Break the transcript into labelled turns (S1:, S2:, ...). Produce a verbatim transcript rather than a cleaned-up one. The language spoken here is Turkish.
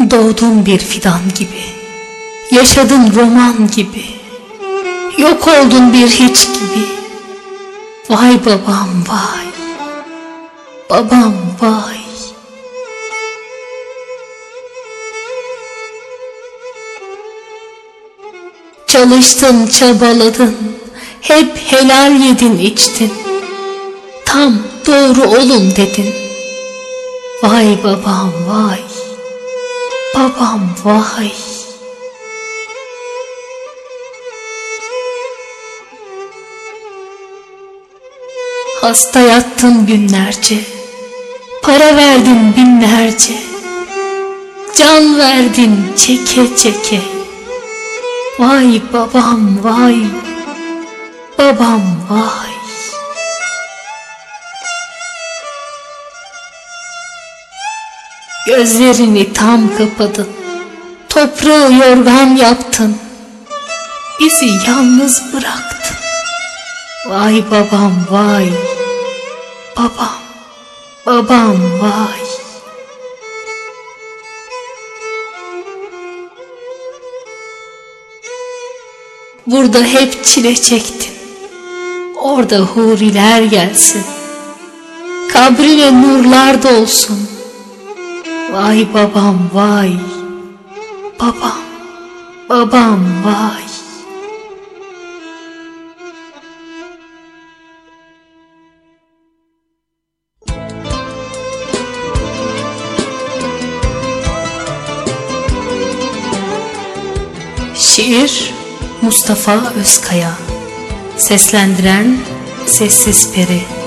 S1: Doğdun bir fidan gibi, yaşadın roman gibi, yok oldun bir hiç gibi. Vay babam vay, babam vay. Çalıştın, çabaladın, hep helal yedin içtin, tam doğru olun dedin. Vay babam vay, babam vay. Hasta yattın günlerce, para verdin binlerce, can verdin çeke çeke. Vay babam vay, babam vay. Gözlerini tam kapadın, toprağı yorgan yaptın, bizi yalnız bıraktın. Vay babam vay, babam, babam vay. Burada hep çile çektin, orada huriler gelsin, kabrine nurlar dolsun. Vay babam vay, babam, babam vay. Şiir Mustafa Özkaya. Seslendiren Sessiz Peri.